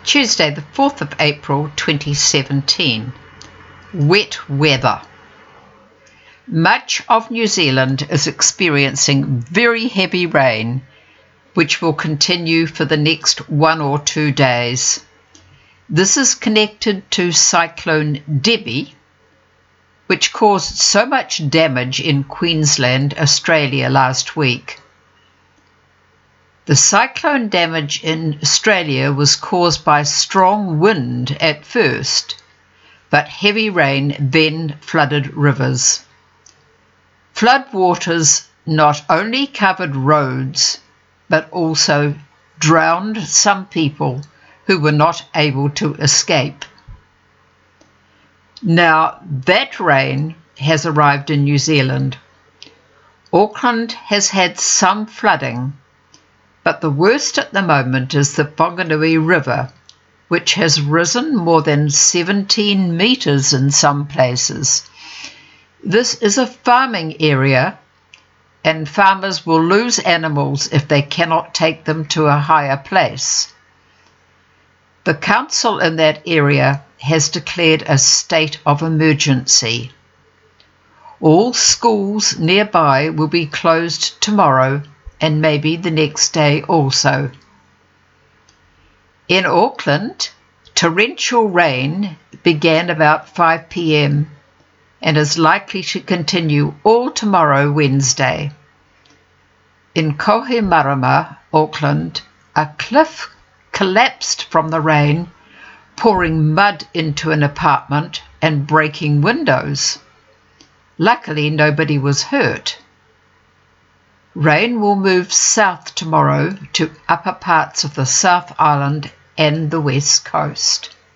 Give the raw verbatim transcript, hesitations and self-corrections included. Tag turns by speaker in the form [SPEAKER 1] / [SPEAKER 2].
[SPEAKER 1] Tuesday the fourth of April twenty seventeen. Wet weather. Much of New Zealand is experiencing very heavy rain, which will continue for the next one or two days. This is connected to Cyclone Debbie, which caused so much damage in Queensland, Australia last week. The cyclone damage in Australia was caused by strong wind at first, but heavy rain then flooded rivers. Floodwaters not only covered roads, but also drowned some people who were not able to escape. Now that rain has arrived in New Zealand. Auckland has had some flooding, but the worst at the moment is the Whanganui River, which has risen more than seventeen metres in some places. This is a farming area, and farmers will lose animals if they cannot take them to a higher place. The council in that area has declared a state of emergency. All schools nearby will be closed tomorrow and maybe the next day also. In Auckland, torrential rain began about five p m and is likely to continue all tomorrow, Wednesday. In Kohimarama, Auckland, a cliff collapsed from the rain, pouring mud into an apartment and breaking windows. Luckily, nobody was hurt. Rain will move south tomorrow to upper parts of the South Island and the West Coast.